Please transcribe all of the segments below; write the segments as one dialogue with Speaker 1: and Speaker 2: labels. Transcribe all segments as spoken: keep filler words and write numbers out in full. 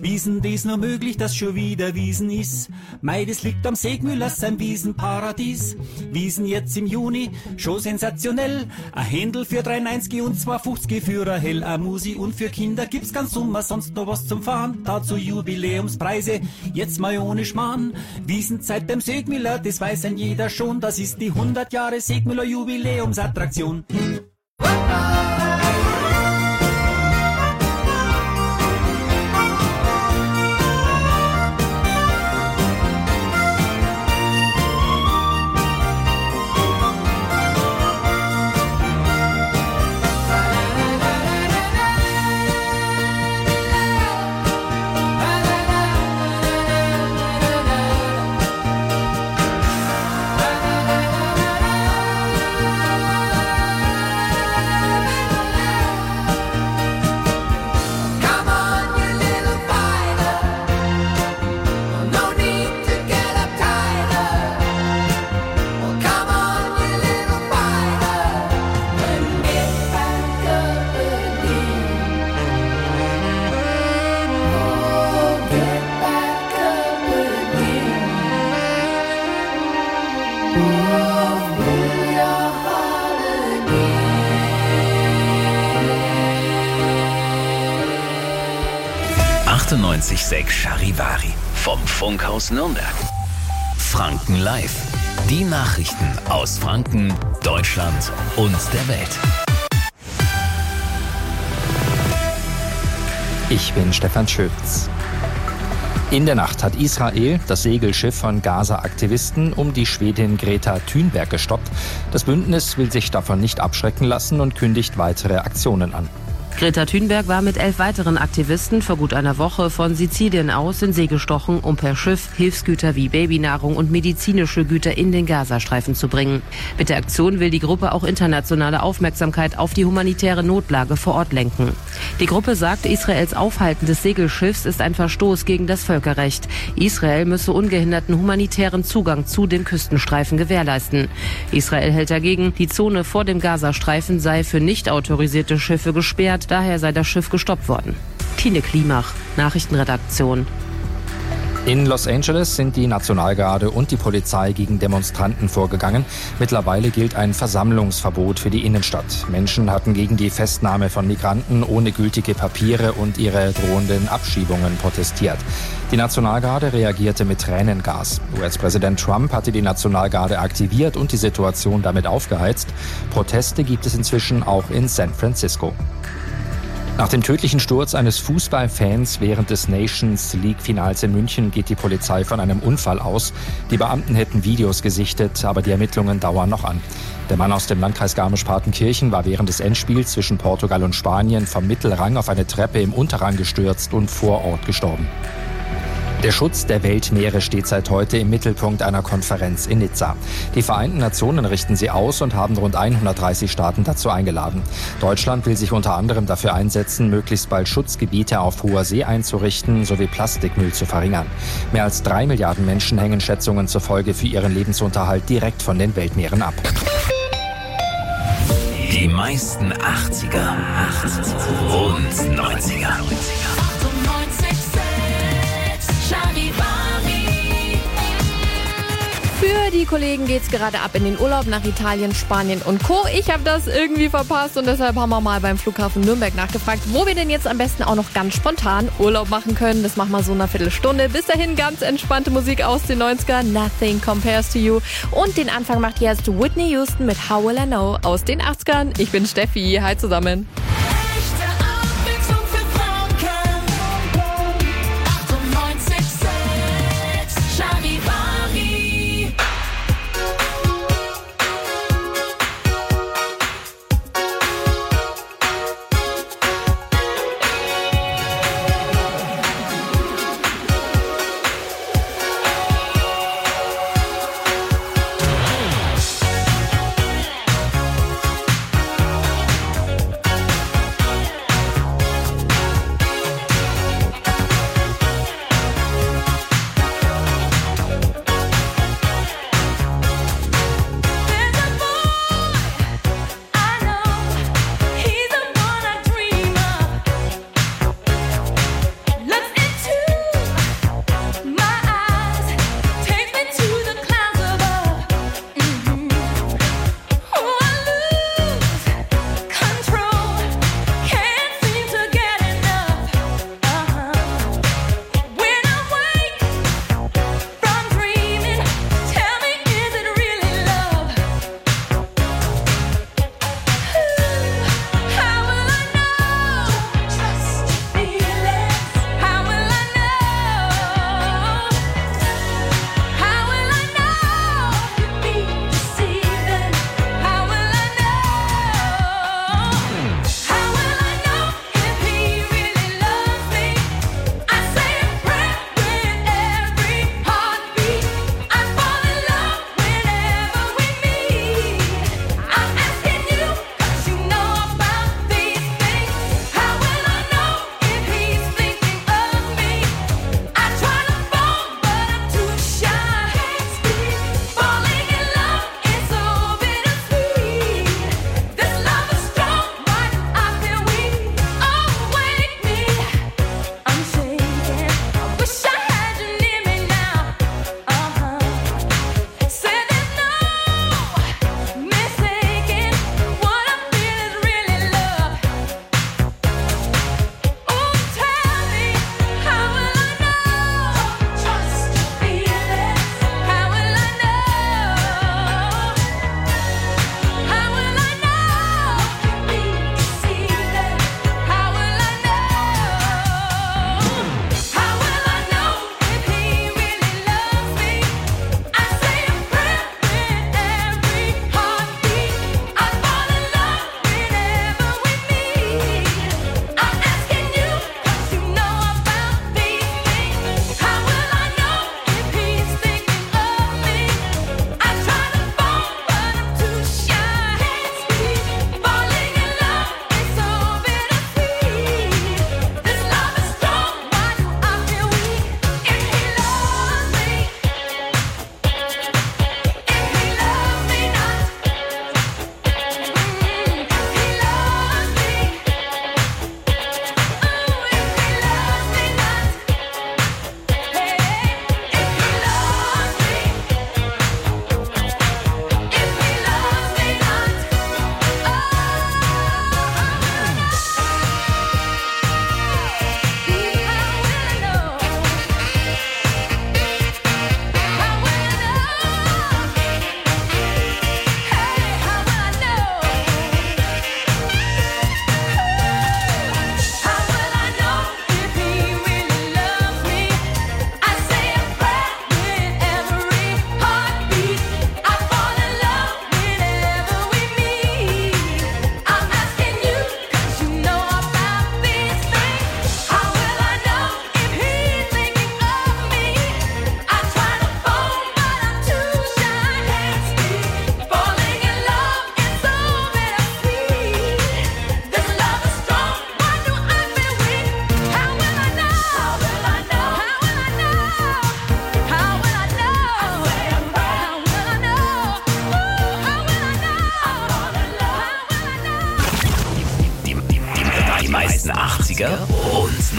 Speaker 1: Wiesen, das nur möglich, dass schon wieder Wiesen ist. Mei, das liegt am Segmüller, sein Wiesenparadies. Wiesen jetzt im Juni, schon sensationell. Ein Händel für drei neunzig und zwei fünfzig für ein Hell. Ein Musi und für Kinder gibt's ganz Sommer, sonst noch was zum Fahren. Dazu Jubiläumspreise, jetzt mal ohne Schmarrn. Wiesenzeit beim Segmüller, das weiß ein jeder schon. Das ist die hundert Jahre Segmüller Jubiläumsattraktion.
Speaker 2: achtundneunzig Komma sechs Charivari vom Funkhaus Nürnberg. Franken Live. Die Nachrichten aus Franken, Deutschland und der Welt.
Speaker 3: Ich bin Stefan Schütz. In der Nacht hat Israel das Segelschiff von Gaza-Aktivisten um die Schwedin Greta Thunberg gestoppt. Das Bündnis will sich davon nicht abschrecken lassen und kündigt weitere Aktionen an.
Speaker 4: Greta Thunberg war mit elf weiteren Aktivisten vor gut einer Woche von Sizilien aus in See gestochen, um per Schiff Hilfsgüter wie Babynahrung und medizinische Güter in den Gazastreifen zu bringen. Mit der Aktion will die Gruppe auch internationale Aufmerksamkeit auf die humanitäre Notlage vor Ort lenken. Die Gruppe sagt, Israels Aufhalten des Segelschiffs ist ein Verstoß gegen das Völkerrecht. Israel müsse ungehinderten humanitären Zugang zu dem Küstenstreifen gewährleisten. Israel hält dagegen, die Zone vor dem Gazastreifen sei für nicht autorisierte Schiffe gesperrt. Daher sei das Schiff gestoppt worden. Tine Klimach, Nachrichtenredaktion.
Speaker 3: In Los Angeles sind die Nationalgarde und die Polizei gegen Demonstranten vorgegangen. Mittlerweile gilt ein Versammlungsverbot für die Innenstadt. Menschen hatten gegen die Festnahme von Migranten ohne gültige Papiere und ihre drohenden Abschiebungen protestiert. Die Nationalgarde reagierte mit Tränengas. U S-Präsident Trump hatte die Nationalgarde aktiviert und die Situation damit aufgeheizt. Proteste gibt es inzwischen auch in San Francisco. Nach dem tödlichen Sturz eines Fußballfans während des Nations League-Finals in München geht die Polizei von einem Unfall aus. Die Beamten hätten Videos gesichtet, aber die Ermittlungen dauern noch an. Der Mann aus dem Landkreis Garmisch-Partenkirchen war während des Endspiels zwischen Portugal und Spanien vom Mittelrang auf eine Treppe im Unterrang gestürzt und vor Ort gestorben. Der Schutz der Weltmeere steht seit heute im Mittelpunkt einer Konferenz in Nizza. Die Vereinten Nationen richten sie aus und haben rund hundertdreißig Staaten dazu eingeladen. Deutschland will sich unter anderem dafür einsetzen, möglichst bald Schutzgebiete auf hoher See einzurichten sowie Plastikmüll zu verringern. Mehr als drei Milliarden Menschen hängen Schätzungen zufolge für ihren Lebensunterhalt direkt von den Weltmeeren ab.
Speaker 2: Die meisten achtziger und neunziger.
Speaker 5: Für die Kollegen geht's gerade ab in den Urlaub nach Italien, Spanien und Co. Ich habe das irgendwie verpasst und deshalb haben wir mal beim Flughafen Nürnberg nachgefragt, wo wir denn jetzt am besten auch noch ganz spontan Urlaub machen können. Das machen wir so in einer Viertelstunde. Bis dahin ganz entspannte Musik aus den neunzigern. Nothing Compares to You. Und den Anfang macht jetzt Whitney Houston mit How Will I Know aus den achtzigern. Ich bin Steffi. Hi zusammen.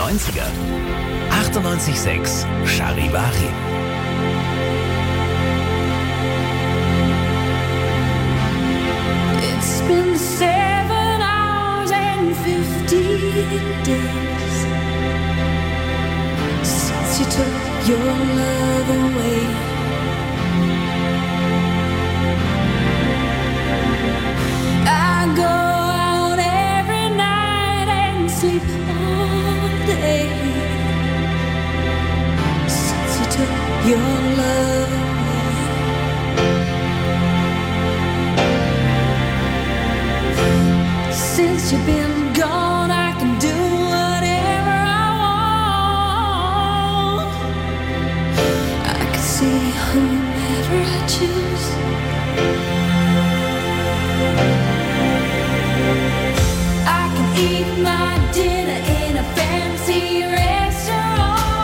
Speaker 2: neunziger. achtundneunzig Komma sechs Charivari.
Speaker 6: It's been seven hours and fifteen days since you took your love away. I go out every night and sleep all day since you took your love away. Since you've been gone, I can do whatever I want. I can see whomever I choose. I can eat my dinner in a fancy restaurant,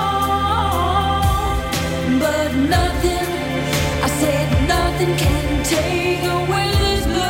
Speaker 6: but nothing, I said nothing can take away this blues.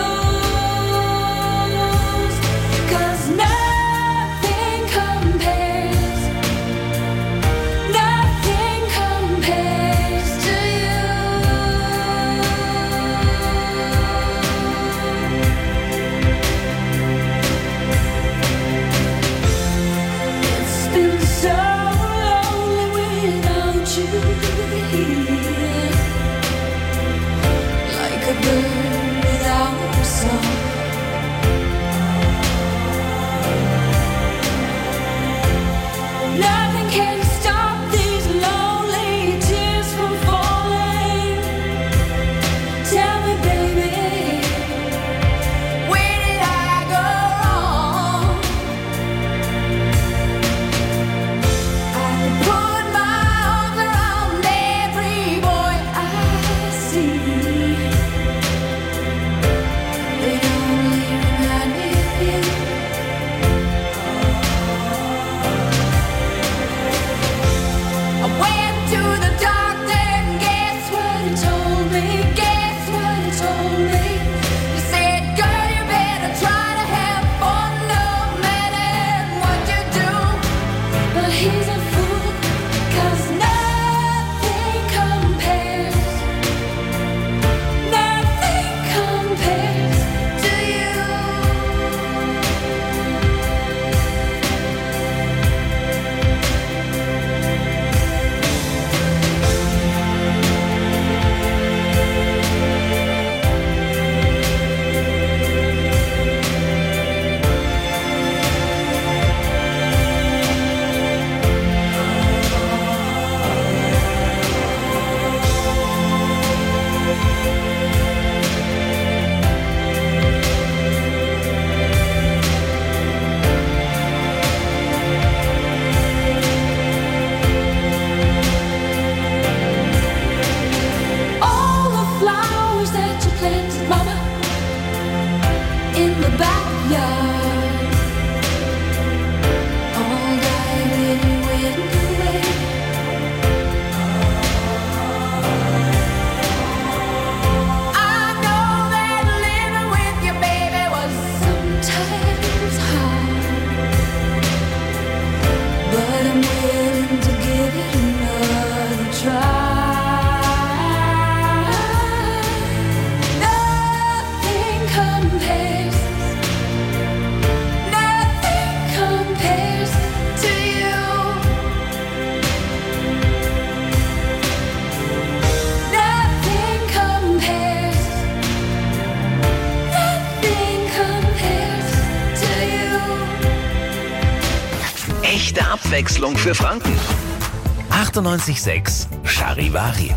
Speaker 2: Echte Abwechslung für Franken. achtundneunzig Komma sechs Charivari.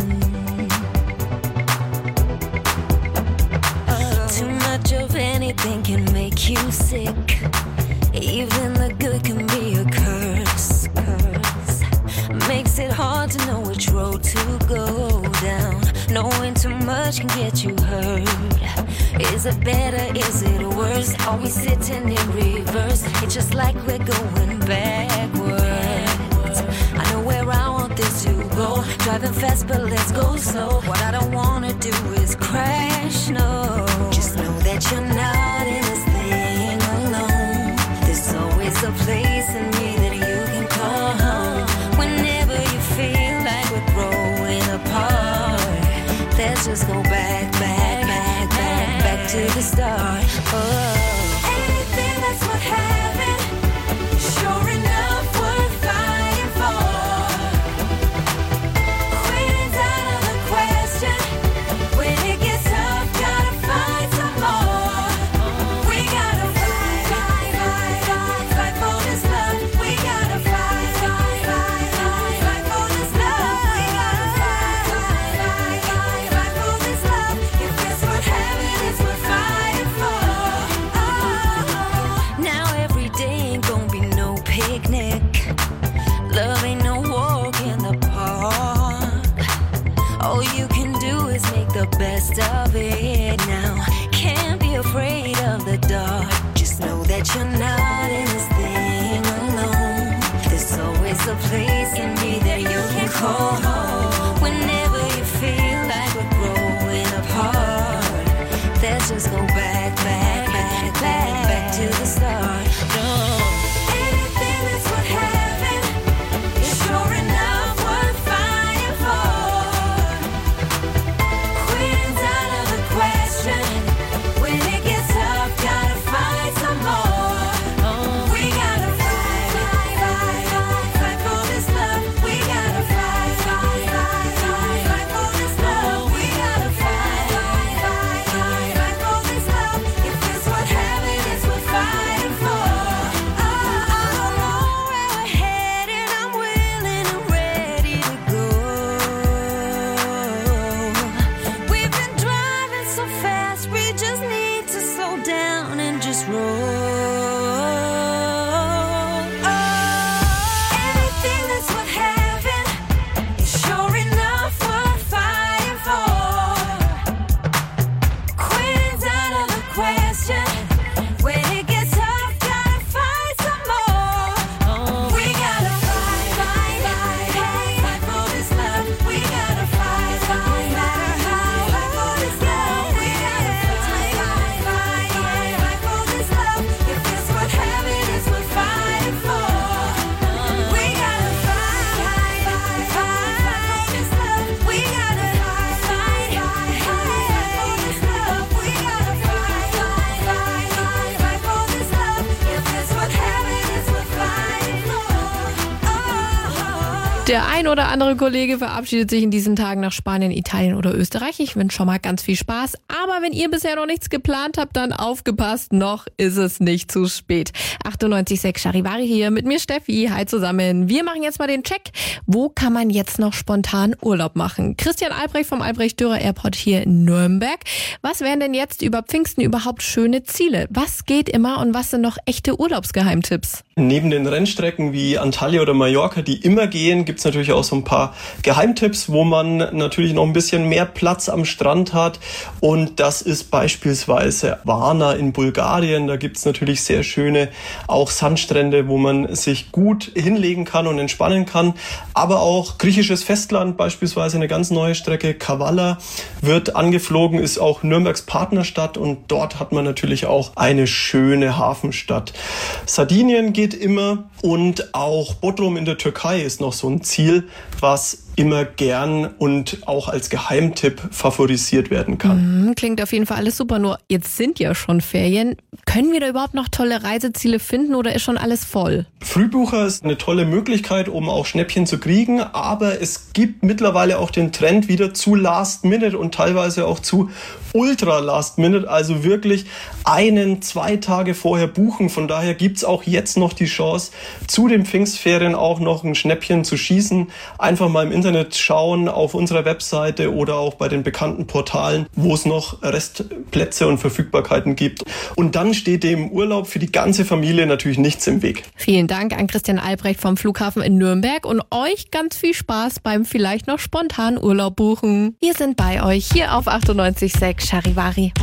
Speaker 6: Too much of anything can make you sick. Even the good can be a curse. curse. Makes it hard to know which road to go down. Knowing too much can get you hurt. Is it better? Is it worse? Are we sitting in reverse? It's just like we're going backwards. I know where I want this to go. Driving fast, but let's go slow. What I don't wanna do is crash, no. Just know that you're not in this thing alone. There's always a place in me that you the start. Oh. Anything that's worth having, sure enough worth fighting for. Quitting's out of the question. When it gets tough, gotta find some more. We gotta fight, fight, fight, fight, fight for this love. We gotta fight, fight, fight, fight, fight for this love. We gotta fight, fight, fight, fight, fight for this love. If it's worth having, it's worth fighting for. Oh, now every day ain't gonna be no picnic. Love ain't no walk in the park. All you can do is make the best of it now. Can't be afraid of the dark. Just know that you're not in this thing alone. There's always a place in me that you can call home. Whenever you feel like we're growing apart, let's just go back, back, back, back, back to the start. No. Anything that's worth having is sure enough worth fighting for. Quitting's out of the question. When it gets tough, gotta fight some more. We gotta fight, fight, fight, fight, fight for this love. We gotta fight, fight, fight, fight, fight for this love. We gotta fight, fight, fight, fight, fight for this love. If it's worth having, it's worth fighting for. Oh, I don't know where we're headed. I'm willing and ready to go. We've been driving so fast, we just need to slow down and just roll. Oh, anything that's worth having is sure enough worth fighting for. Quitting's out of the question. When it gets tough, gotta fight some more. We gotta fight, fight, fight, fight, fight for this love. We gotta fight, fight, fight, fight, fight for this love. We gotta fight, fight, fight, fight, fight for this love. If it's worth having, it's worth fighting for. We gotta fight, fight, fight, fight, fight for this love. We gotta fight, fight, fight, fight, fight for this love. We gotta fight, fight, fight, fight, fight for this love. If it's worth having, it's worth fighting for. Oh.
Speaker 5: Der ein oder andere Kollege verabschiedet sich in diesen Tagen nach Spanien, Italien oder Österreich. Ich wünsche schon mal ganz viel Spaß. Aber wenn ihr bisher noch nichts geplant habt, dann aufgepasst, noch ist es nicht zu spät. achtundneunzig Komma sechs Charivari hier mit mir Steffi. Hi zusammen. Wir machen jetzt mal den Check. Wo kann man jetzt noch spontan Urlaub machen? Christian Albrecht vom Albrecht-Dürer Airport hier in Nürnberg. Was wären denn jetzt über Pfingsten überhaupt schöne Ziele? Was geht immer und was sind noch echte Urlaubsgeheimtipps?
Speaker 7: Neben den Rennstrecken wie Antalya oder Mallorca, die immer gehen, gibt's natürlich auch so ein paar Geheimtipps, wo man natürlich noch ein bisschen mehr Platz am Strand hat. Und das ist beispielsweise Varna in Bulgarien. Da gibt's natürlich sehr schöne auch Sandstrände, wo man sich gut hinlegen kann und entspannen kann. Aber auch griechisches Festland, beispielsweise eine ganz neue Strecke, Kavala, wird angeflogen, ist auch Nürnbergs Partnerstadt und dort hat man natürlich auch eine schöne Hafenstadt. Sardinien geht immer und auch Bodrum in der Türkei ist noch so ein Ziel, was immer gern und auch als Geheimtipp favorisiert werden kann.
Speaker 5: Mhm, klingt auf jeden Fall alles super, nur jetzt sind ja schon Ferien. Können wir da überhaupt noch tolle Reiseziele finden oder ist schon alles voll?
Speaker 7: Frühbucher ist eine tolle Möglichkeit, um auch Schnäppchen zu kriegen, aber es gibt mittlerweile auch den Trend wieder zu Last Minute und teilweise auch zu Ultra Last Minute, also wirklich einen, zwei Tage vorher buchen. Von daher gibt's auch jetzt noch die Chance, zu den Pfingstferien auch noch ein Schnäppchen zu schießen. Einfach mal im Internet schauen, auf unserer Webseite oder auch bei den bekannten Portalen, wo es noch Restplätze und Verfügbarkeiten gibt. Und dann steht dem Urlaub für die ganze Familie natürlich nichts im Weg.
Speaker 5: Vielen Dank an Christian Albrecht vom Flughafen in Nürnberg und euch ganz viel Spaß beim vielleicht noch spontanen Urlaub buchen. Wir sind bei euch hier auf achtundneunzig Komma sechs Charivari.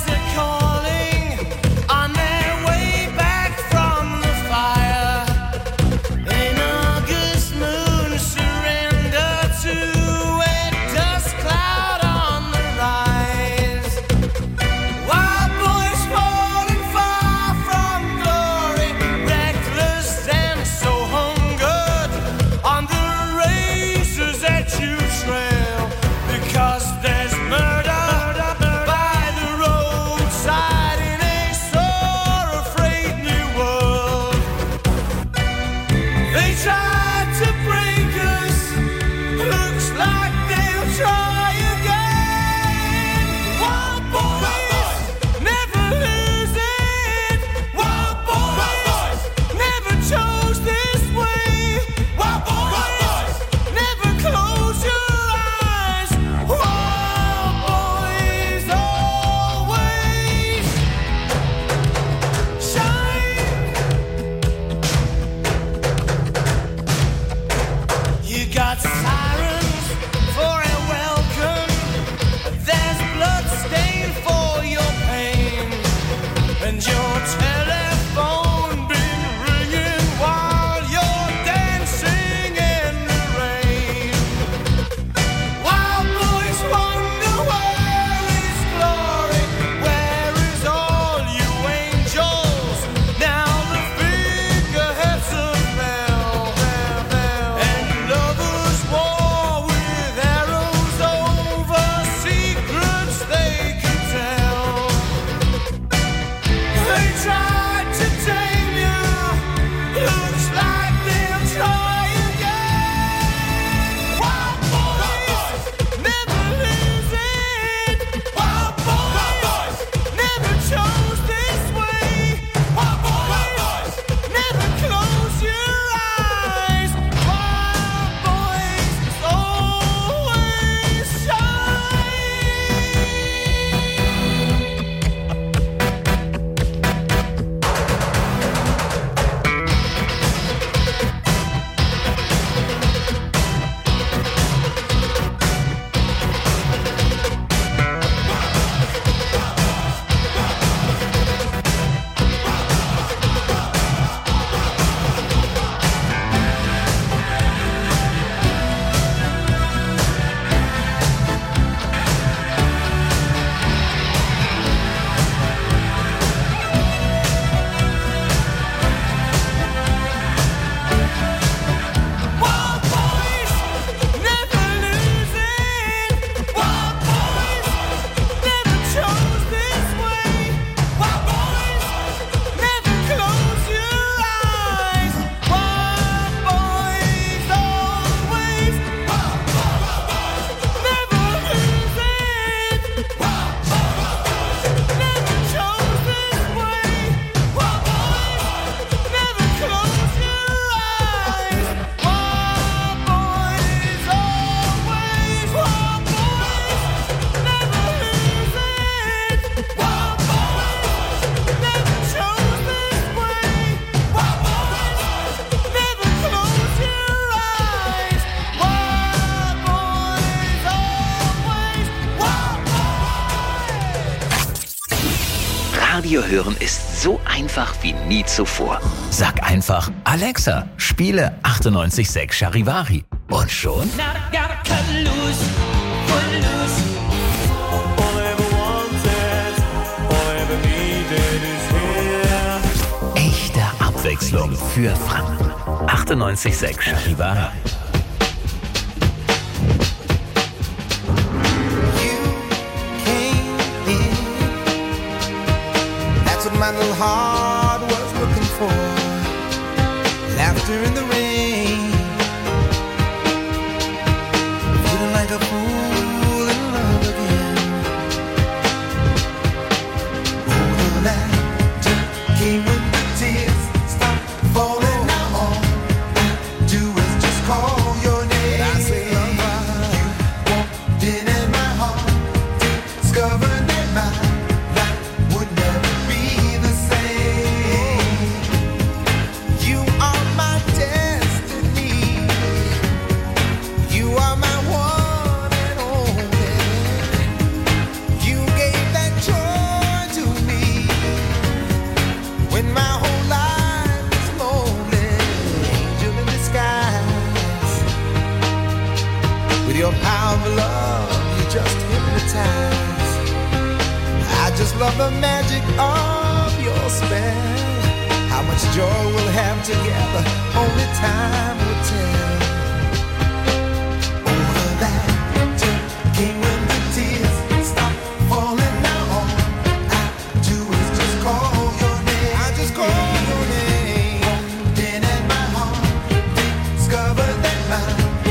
Speaker 8: On their way back from the fire.
Speaker 2: Radio hören ist so einfach wie nie zuvor. Sag einfach, Alexa, spiele achtundneunzig Komma sechs Charivari. Und schon echte Abwechslung für Franken. achtundneunzig Komma sechs Charivari.
Speaker 8: My little heart was looking for laughter in the rain, feeling like a fool in love again. Oh, the laughter came when the tears stopped falling. Now all I do is just call your name. I say, love, you walked in and my heart discovered that my life would never be. Your power of love, you just hypnotize. I just love the magic of your spell. How much joy we'll have together, only time will tell. Oh, the laughter came when the tears stopped falling. Now all I do is just call your name. I just call your name. Walked in and my heart discovered that my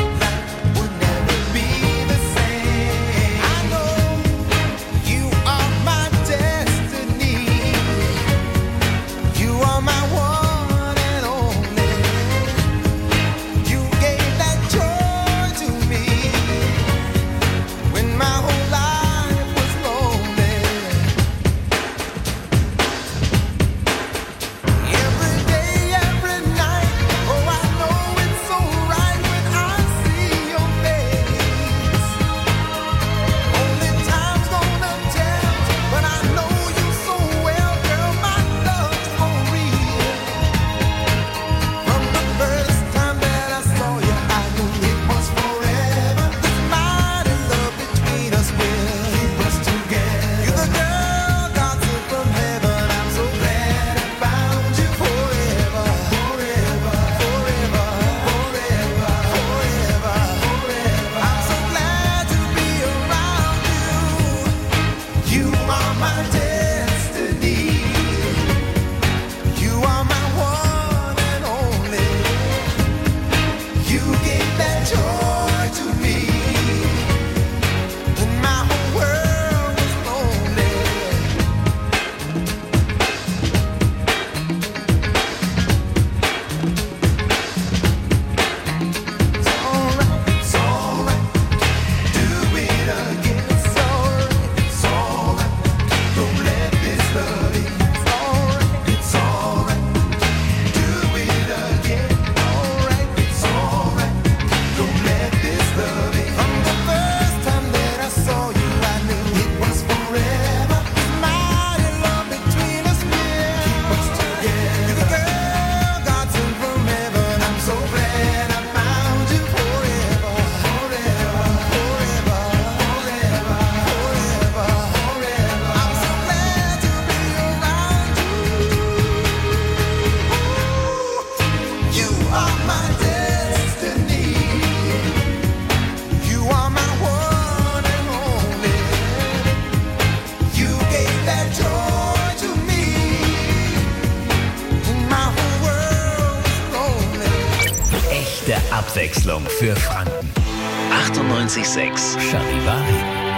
Speaker 2: Abwechslung für Franken. achtundneunzig Komma sechs Charivari.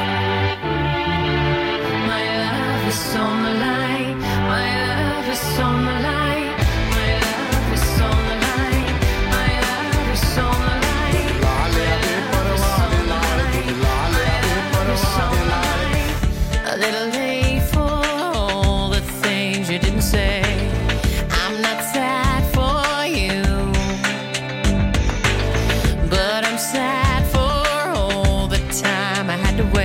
Speaker 6: My love is on the line. My love is on the line. My love is on the line. My love is on the line. My love is on the line. My love is on the line. A little late for all the things you didn't say. I'm not sad for you, but I'm sad for all the time I had to wait.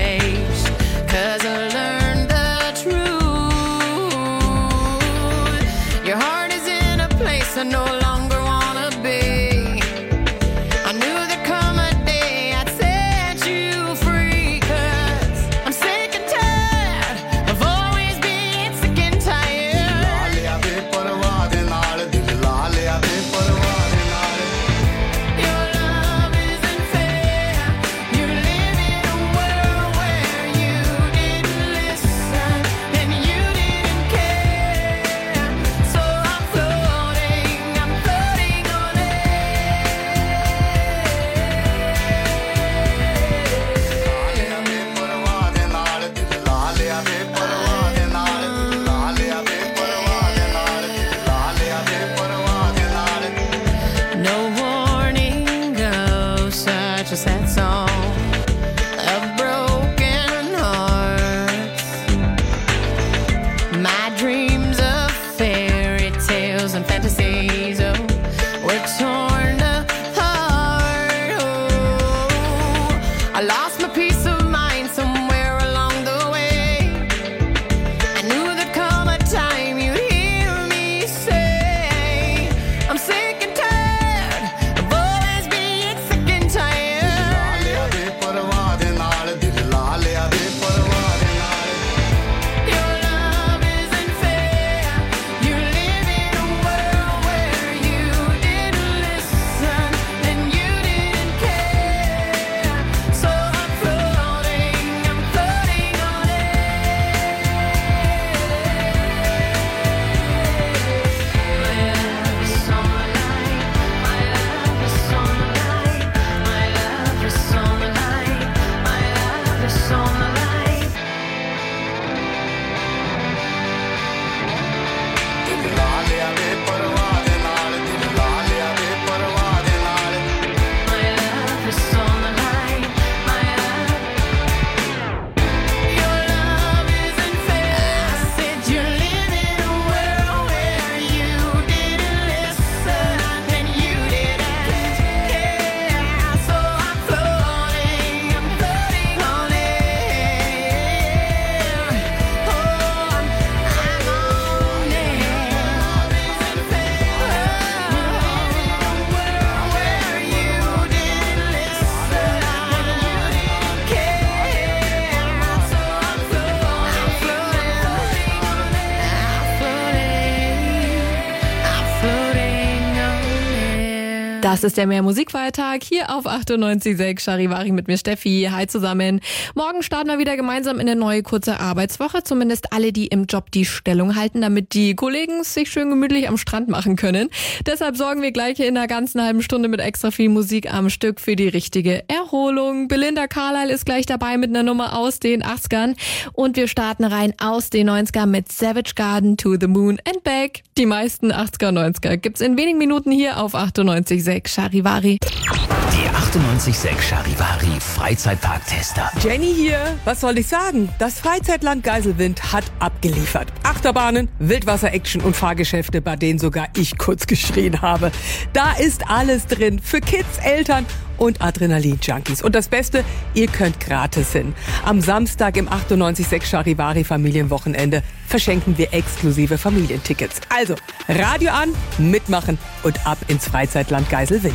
Speaker 5: Das ist der Mehr-Musik-Feiertag hier auf achtundneunzig Komma sechs. Charivari mit mir, Steffi. Hi zusammen. Morgen starten wir wieder gemeinsam in eine neue kurze Arbeitswoche. Zumindest alle, die im Job die Stellung halten, damit die Kollegen sich schön gemütlich am Strand machen können. Deshalb sorgen wir gleich in einer ganzen halben Stunde mit extra viel Musik am Stück für die richtige Erholung. Belinda Carlisle ist gleich dabei mit einer Nummer aus den achtzigern. Und wir starten rein aus den neunzigern mit Savage Garden, To the Moon and Back. Die meisten achtziger und neunziger gibt's in wenigen Minuten hier auf achtundneunzig Komma sechs Charivari.
Speaker 2: Die achtundneunzig Komma sechs Charivari Freizeitpark-Tester.
Speaker 9: Jenny hier. Was soll ich sagen? Das Freizeitland Geiselwind hat abgeliefert. Achterbahnen, Wildwasser-Action und Fahrgeschäfte, bei denen sogar ich kurz geschrien habe. Da ist alles drin. Für Kids, Eltern und Adrenalin-Junkies. Und das Beste, ihr könnt gratis hin. Am Samstag im achtundneunzig Komma sechs Charivari Familienwochenende verschenken wir exklusive Familientickets. Also, Radio an, mitmachen und ab ins Freizeitland Geiselwind.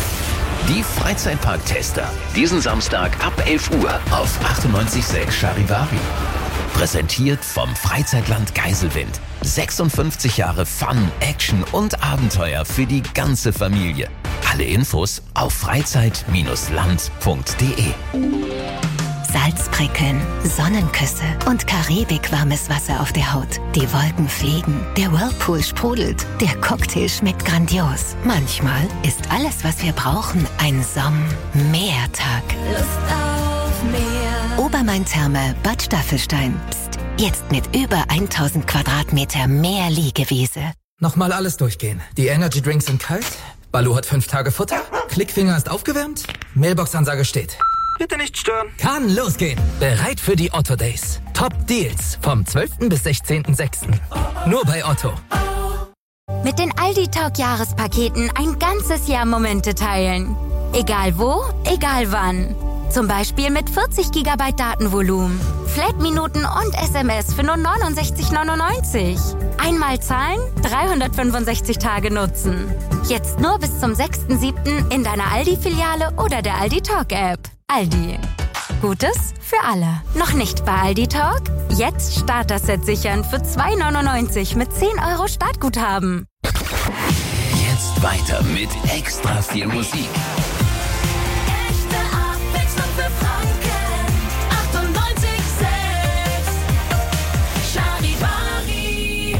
Speaker 2: Die Freizeitpark-Tester. Diesen Samstag ab elf Uhr auf achtundneunzig Komma sechs Charivari. Präsentiert vom Freizeitland Geiselwind. sechsundfünfzig Jahre Fun, Action und Abenteuer für die ganze Familie. Alle Infos auf freizeit Land punkt de.
Speaker 10: Salzprickeln, Sonnenküsse und Karibik-warmes Wasser auf der Haut. Die Wolken fliegen, der Whirlpool sprudelt, der Cocktail schmeckt grandios. Manchmal ist alles, was wir brauchen, ein Somm-Meertag.
Speaker 6: Lust auf mehr.
Speaker 10: Obermain-Therme Bad Staffelstein. Psst, jetzt mit über tausend Quadratmeter mehr Liegewiese.
Speaker 11: Nochmal alles durchgehen. Die Energy Drinks sind kalt, Balu hat fünf Tage Futter, Klickfinger ist aufgewärmt, Mailbox-Ansage steht.
Speaker 12: Bitte nicht stören.
Speaker 11: Kann losgehen. Bereit für die Otto Days. Top Deals vom zwölften bis sechzehnten sechsten Nur bei Otto.
Speaker 13: Mit den Aldi Talk Jahrespaketen ein ganzes Jahr Momente teilen. Egal wo, egal wann. Zum Beispiel mit vierzig Gigabyte Datenvolumen, Flat-Minuten und S M S für nur neunundsechzig neunundneunzig. Einmal zahlen, dreihundertfünfundsechzig Tage nutzen. Jetzt nur bis zum sechsten siebten in deiner Aldi-Filiale oder der Aldi Talk App. Aldi. Gutes für alle. Noch nicht bei Aldi Talk? Jetzt Starter-Set sichern für zwei neunundneunzig mit zehn Euro Startguthaben.
Speaker 2: Jetzt weiter mit extra viel Musik.
Speaker 6: Echte Abwechslung für Franken. achtundneunzig Komma sechs. Charivari.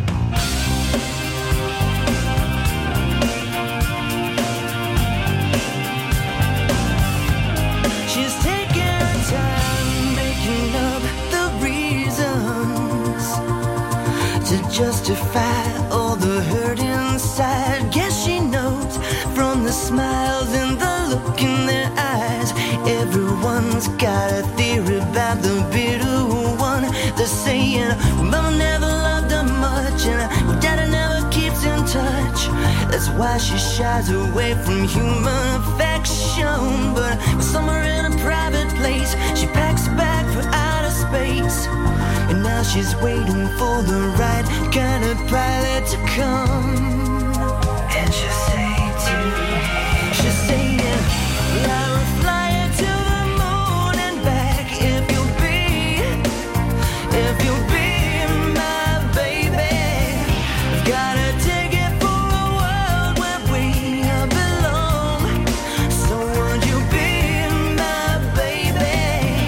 Speaker 8: She's taking her time making up the reasons to justify all the hurt inside. Guess she knows from the smiles and the look in their eyes. Everyone's got a theory about the bitter one. They're saying, well, Mama never loved her much, and well, Daddy never keeps in touch. That's why she shies away from human affection. But somewhere in a private place, she packs a bag for outer space. And now she's waiting for the right kind of pilot to come. And she'll say to, she'll say, I will fly you to the moon and back if you'll be, if you'll be my baby. Got a ticket for a world where we belong. So would you be my baby?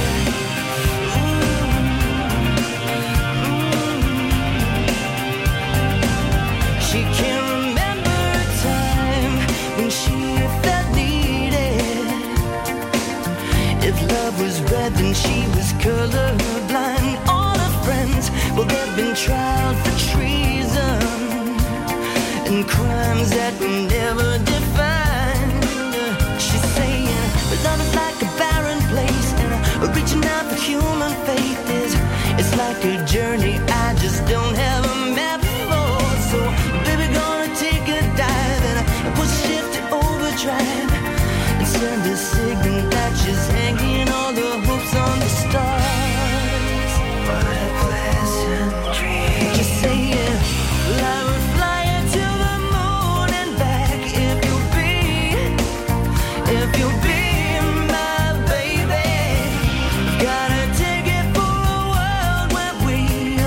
Speaker 8: She can't remember a time when she felt needed. If love was red, then she was colorblind. All her friends, well, they've been tried for treason and crimes that we never defined. She's saying, but love is like a barren place, and reaching out for human faith is, it's like a journey I just don't have a map for. So, baby, gonna take a dive and push shift to overdrive and send a signal that she's hanging all the hopes on the stars. What a pleasant dream. Just saying, I will fly you to the moon and back if you'll be, if you'll be my baby. Got a ticket for a world where we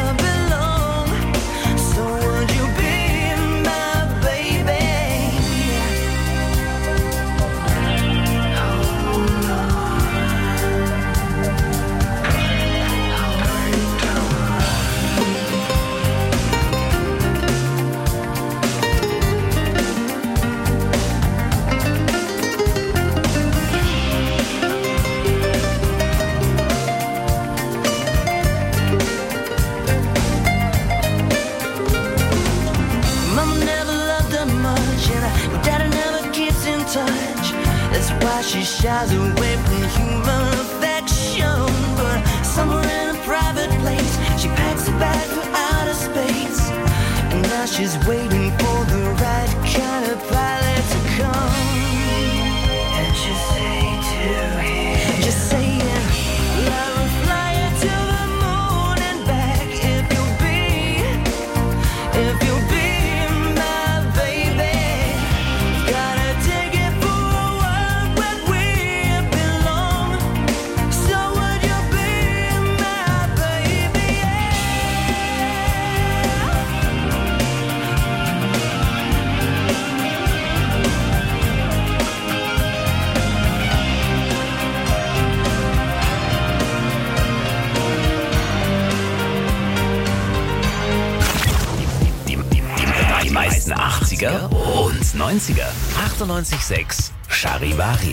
Speaker 8: belong. So would you be my baby?
Speaker 12: she shies away from human affection. But somewhere in a private place, she packs a bag for outer space. And now she's waiting for the right kind of pilot to come. And she'll say to him, just saying, I will fly you to the moon and back if you'll be, if you'll be my baby. Gotta take it for a world where we belong. So would you be my baby?
Speaker 2: Die, die, die, die meisten achtziger und neunziger. achtundneunzig Komma sechs Charivari.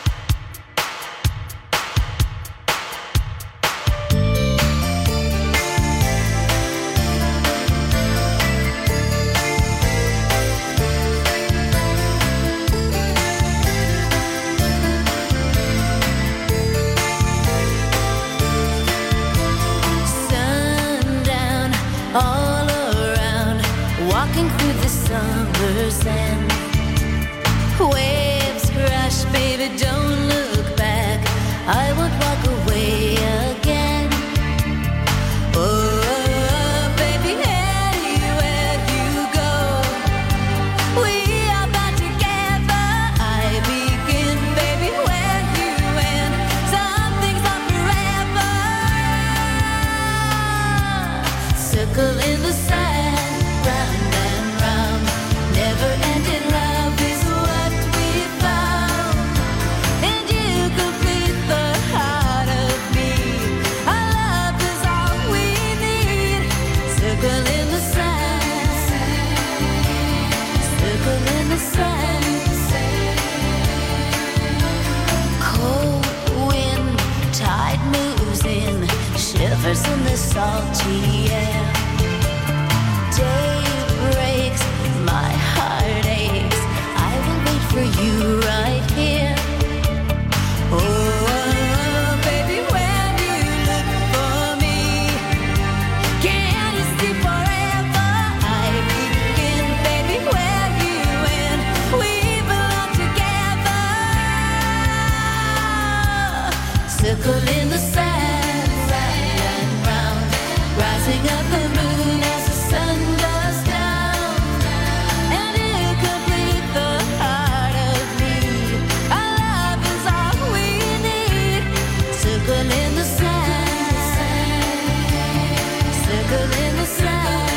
Speaker 6: Sundown all around, walking through the summer sand. Waves crash, baby, don't look back. I won't walk away again. Oh, baby, anywhere you go, we are bound together. I begin, baby, where you end. Some things are forever. Circle in the sand, round and round. Never ending love is what we found. And you complete the heart of me. Our love is all we need. Circle in the sand. Circle in the sand. Cold wind, tide moves in, shivers in the salty air. Day breaks, my heart aches. I will wait for you right here. Oh, baby, when you look for me, can you see forever? I begin, baby, where you end. We belong together. Circle in the sand, round and round, rising up the moon as the sun goes down. And you complete the heart of me. Our love is all we need. Circle in the sand. Circle in the sand.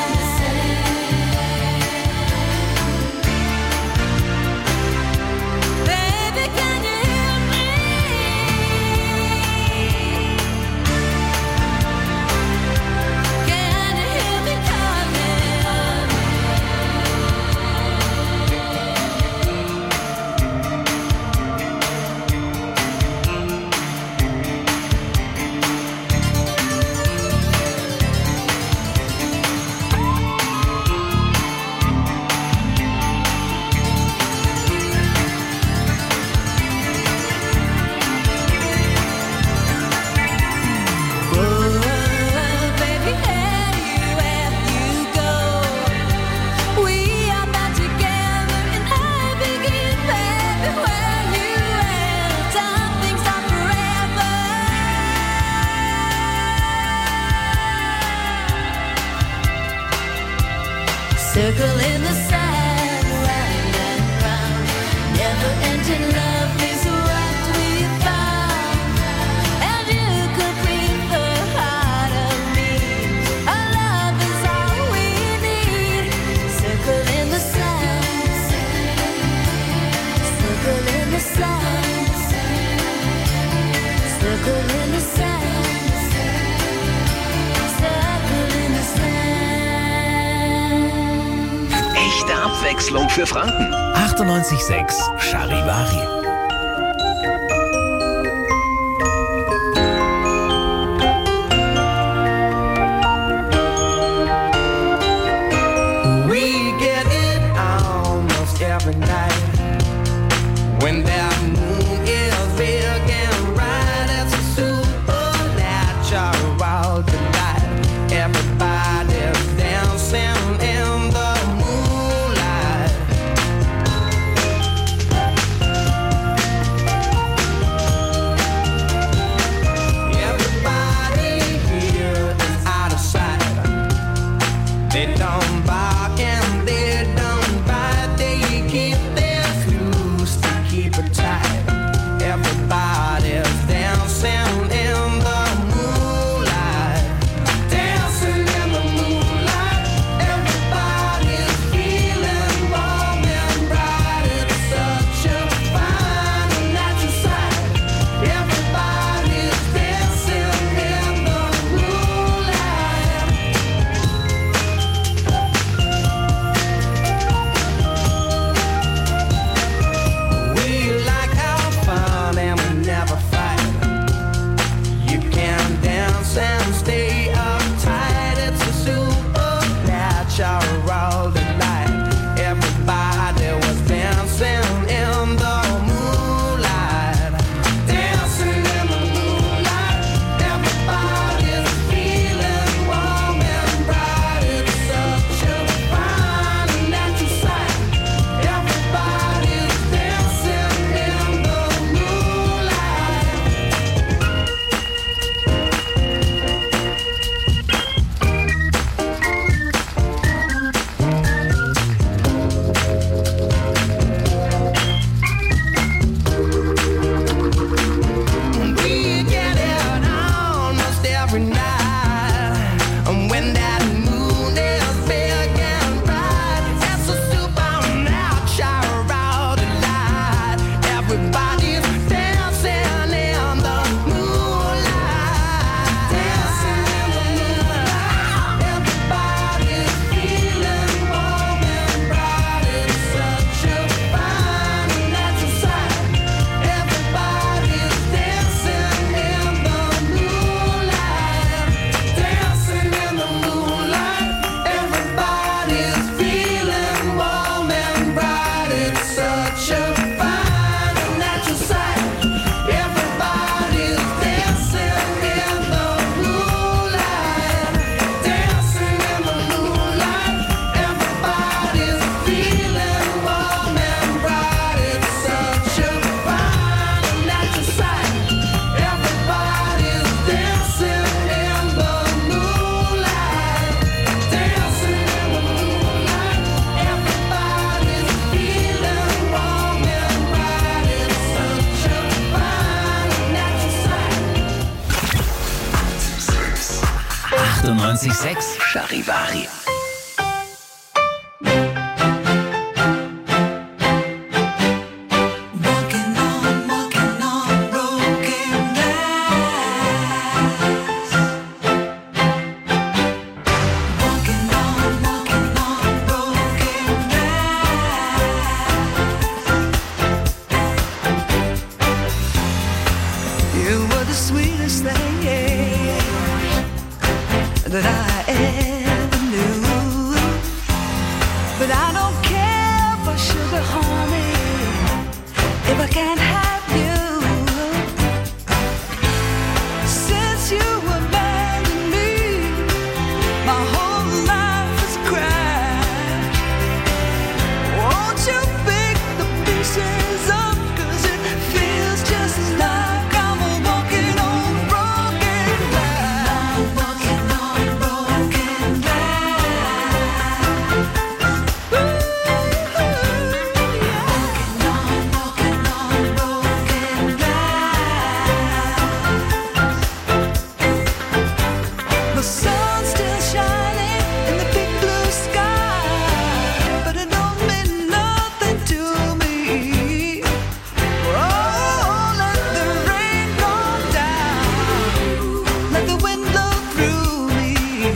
Speaker 6: Baby, can you hear me? Can you hear me calling? Oh, baby, anywhere you go, we are bound together. And I begin, baby, where you end. Some things are forever. Circle in the sand, round and round. Never ending love is what we found. And you complete the heart of me. Our love is all we need. Circle in the sand. Circle in the sand. Circle in the sand. Circle in the sand.
Speaker 2: Echte Abwechslung für Franken. achtundneunzig Komma sechs Charivari.
Speaker 12: We get it almost every night when that moon is
Speaker 2: achtundneunzig Komma sechs Charivari.
Speaker 12: That I ever knew, but I don't care for sugar, honey, if I can't have you. Since you abandoned me, my whole life has crashed. Won't you pick the pieces up, 'cause it feels just like I'm walking on broken glass. Walking on broken glass. Ooh, yeah. Walking on, walking on broken glass. The sun's still shining in the big blue sky, but it don't mean nothing to me. Oh, let the rain go down, let the wind blow through me.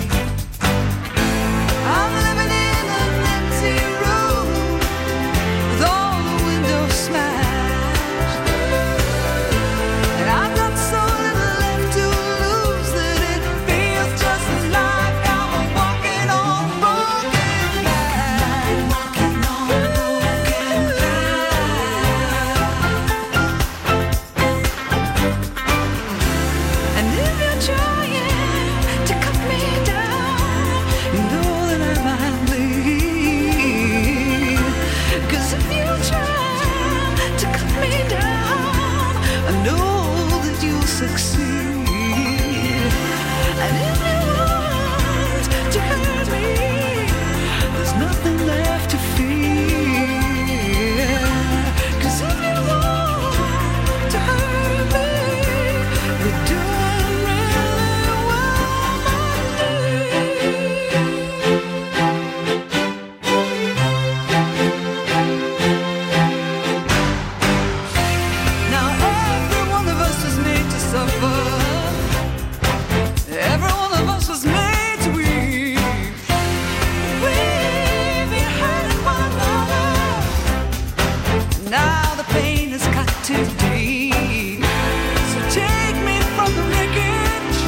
Speaker 12: I'm living in an empty room with all the windows smashed, and I've got so little left to lose that it feels just like I'm walking on broken glass. Walking on broken glass. And if you're trying to cut me down, you know that I might bleed. 'Cause if you try to cut me down, I know that you'll succeed. And if you want to hurt me, there's nothing left to fear. 'Cause if you want to hurt me, you're doing really well, my dear. Now every one of us was made to suffer. Every one of us was made to weep. We've been hurting one another. Now the pain has got too deep. So take me from the wreckage,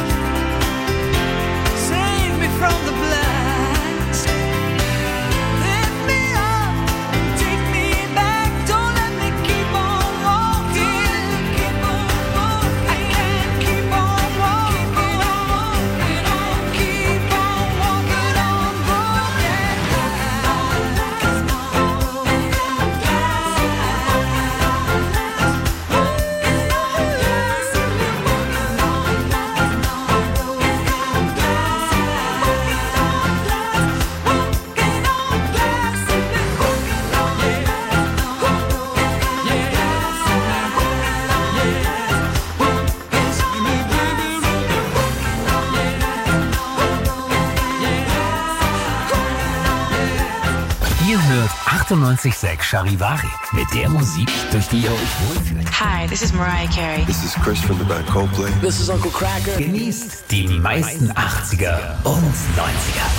Speaker 12: save me from the blast. Lift me up, take me back. Don't let me keep on walking. Keep on walking. I can't keep on walking on. Keep on walking on broken
Speaker 2: Ihr hört achtundneunzig Komma sechs Charivari. Mit der Musik, durch die ihr euch wohlfühlt.
Speaker 14: Hi, this is Mariah Carey.
Speaker 15: This is Chris from the band Coldplay.
Speaker 14: This is Uncle Cracker.
Speaker 2: Genießt die meisten achtziger und neunziger.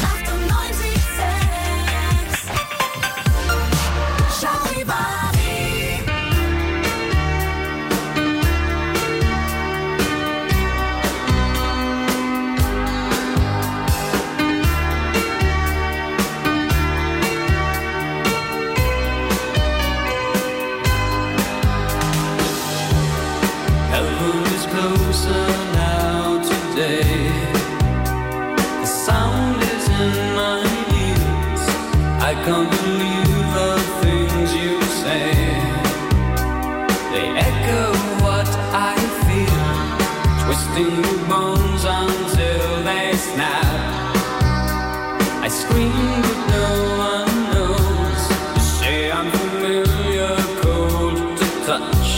Speaker 16: Heaven is closer now today. The sound is in my ears. I can't believe the things you say. They echo what I feel, twisting the bones until they snap. I scream but no one knows. You say I'm familiar, cold to touch.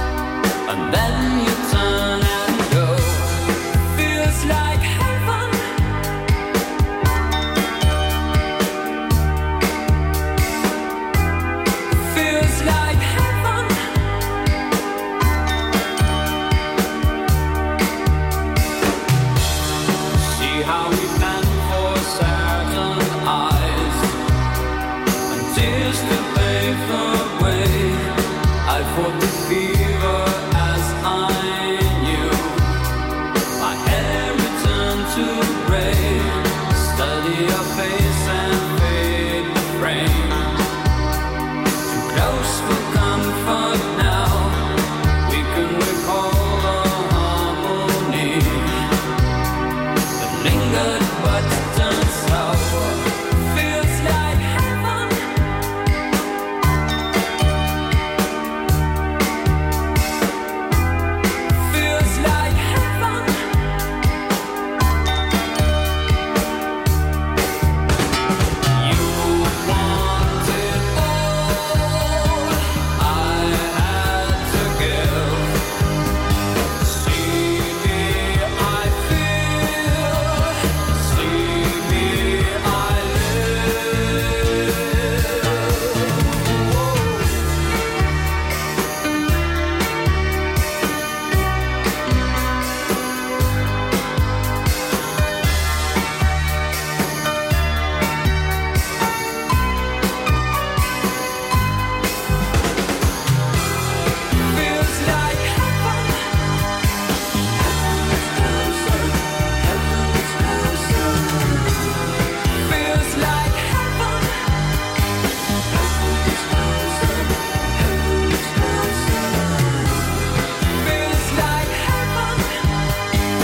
Speaker 16: And then you turn and go. Feels like heaven. lingered but turned sour. Feels like heaven. Feels like heaven. You wanted all I had to give. See me, I feel. See me, I live. Feels like heaven. Feels like heaven. Feels like heaven.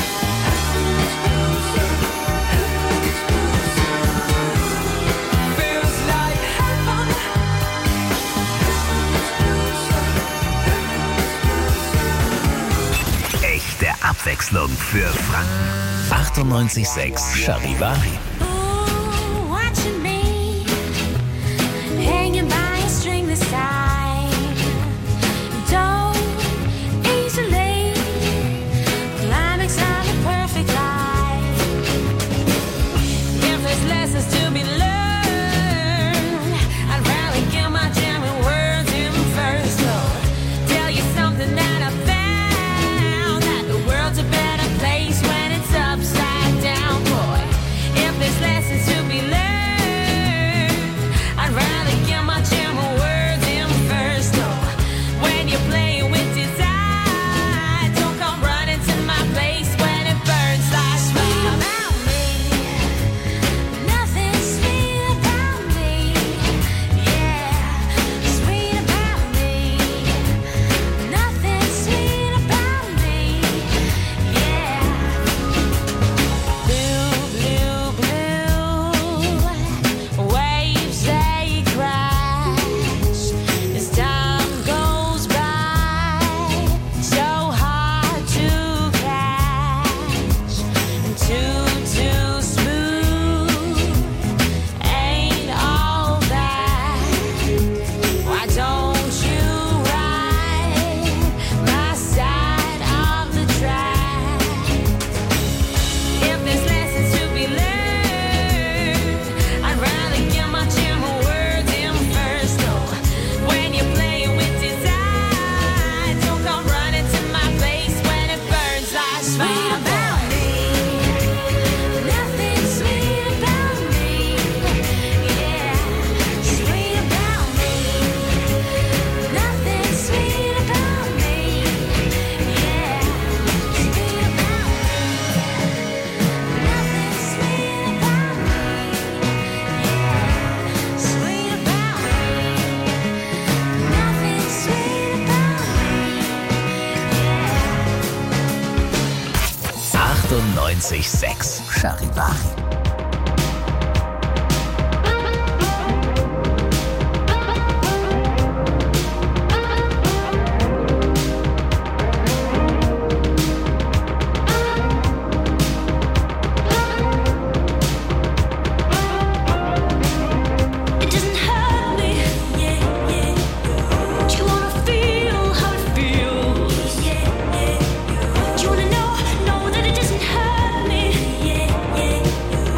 Speaker 16: Feels like heaven.
Speaker 2: Echte Abwechslung für Franken. achtundneunzig Komma sechs Charivari.
Speaker 6: Ooh, watching me, hanging by a string this time. Don't easily climax of the perfect life. If there's lessons to be learned, I'd rather get my jamming words in first. So tell you something that I found, that the world's a better place when it's upside down, boy. If there's lessons to be learned, I'd rather get my jamming words in first. So when you're playing with desire, don't come running to my place when it burns like sweet about me. Nothing sweet about me. Yeah, sweet about me. Nothing sweet about me. Yeah. Blue, blue, blue. Waves they crash as time goes by. So hard to catch and too, too smooth. Ain't all that. Why don't you ride my side of the track? If there's lessons to be learned, I'd rather get my jamming words in first. Oh, when you're playing with desire, don't come running to my place when it burns like sweet about me. Nothing sweet about me. Yeah, sweet about me. Nothing sweet about me. Yeah, sweet about me. Nothing sweet about me. Yeah, sweet about me. Nothing sweet about me.
Speaker 2: achtundneunzig Komma sechs Charivari.
Speaker 6: It doesn't hurt me. Yeah, yeah. Do you wanna feel how it feels? Yeah, yeah. Do you wanna know, know that it doesn't hurt me? Yeah, yeah.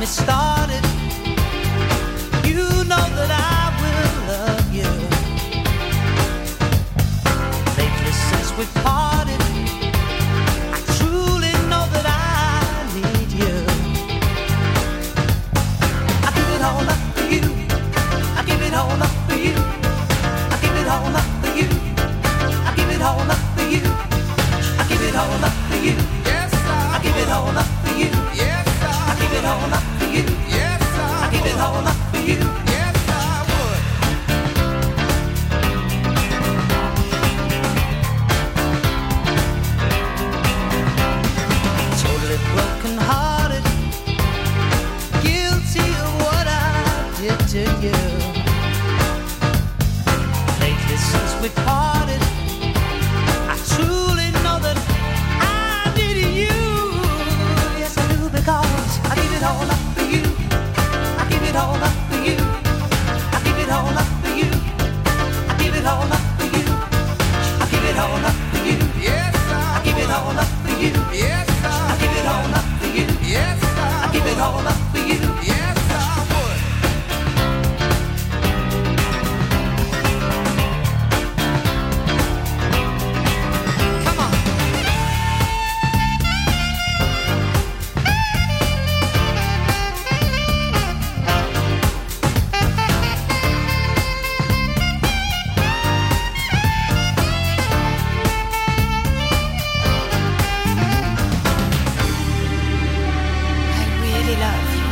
Speaker 12: started. You know that I will love you. Lately since we parted, I truly know that I need you. I give it all up for you. I give it all up for you. I give it all up for you. I give it all up for you. I give it all up for you. Yes, I give it all up for you. Yes, I give it all up for you. Yes, I give it all up for you. Yes, I would. Totally broken hearted, guilty of what I did to you. Lately since we parted, I truly know that I need you. Yes, I do, because I give it all up for you. I give it all up for you. I give it all up for you. I give it all up for you. I give it all up for you. Yes, I give it all up for you. Yes, I give it all up for you. Yes, I give it all up for you. Yes, I would. Come on. I really love you.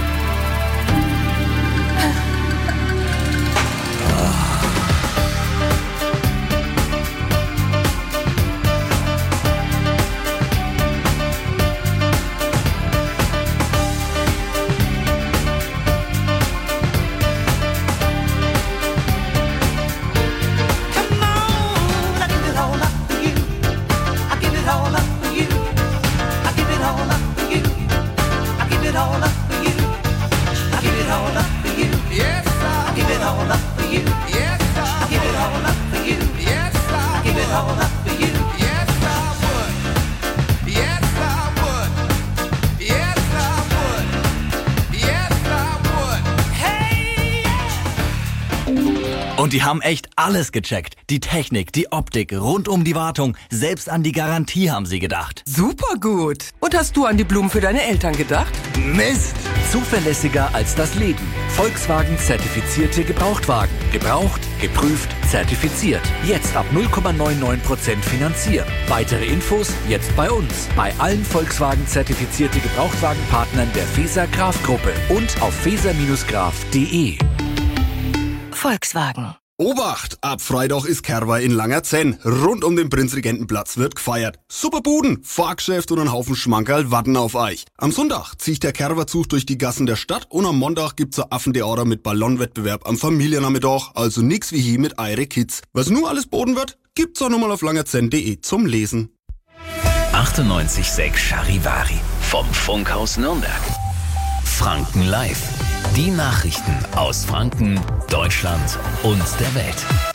Speaker 12: Come on, I give it all up for you. I give it all up for you. I give it all up for you. I give it all up for you. I give it all up for you. Yes, I give it all up for you. Yes, I give it all up for you. Yes, I give it all up for you. Yes, I would. Yes, I would. Yes, I would. Yes, I would. Hey!
Speaker 17: Und die haben echt alles gecheckt. Die Technik, die Optik, rund um die Wartung, selbst an die Garantie haben sie gedacht.
Speaker 9: Super gut. Und hast du an die Blumen für deine Eltern gedacht?
Speaker 17: Mist!
Speaker 18: Zuverlässiger als das Leben. Volkswagen zertifizierte Gebrauchtwagen. Gebraucht, geprüft, zertifiziert. Jetzt ab null Komma neunundneunzig Prozent finanzieren. Weitere Infos jetzt bei uns. Bei allen Volkswagen zertifizierte Gebrauchtwagenpartnern der Feser Graf Gruppe und auf feser graf punkt de.
Speaker 10: Volkswagen.
Speaker 19: Obacht! Ab Freitag ist Kerwa in Langerzenn. Rund um den Prinzregentenplatz wird gefeiert. Super Buden, Fahrgeschäft und ein Haufen Schmankerl warten auf euch. Am Sonntag zieht der Kerwa-Zug durch die Gassen der Stadt und am Montag gibt's ein Affentheater mit Ballonwettbewerb am Familiennachmittag. Also nix wie hier mit eure Kids. Was nur alles boten wird, gibt's auch nochmal auf langerzenn punkt de zum Lesen.
Speaker 2: achtundneunzig Komma sechs Charivari vom Funkhaus Nürnberg. Franken Live. Die Nachrichten aus Franken, Deutschland und der Welt.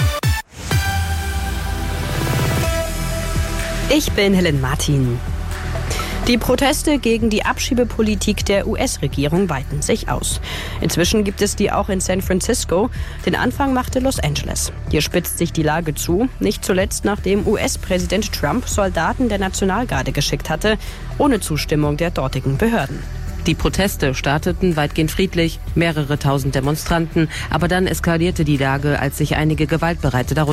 Speaker 20: Ich bin Helen Martin. Die Proteste gegen die Abschiebepolitik der U S-Regierung weiten sich aus. Inzwischen gibt es die auch in San Francisco. Den Anfang machte Los Angeles. Hier spitzt sich die Lage zu, nicht zuletzt nachdem U S-Präsident Trump Soldaten der Nationalgarde geschickt hatte, ohne Zustimmung der dortigen Behörden.
Speaker 4: Die Proteste starteten weitgehend friedlich, mehrere tausend Demonstranten, aber dann eskalierte die Lage, als sich einige Gewaltbereite darunter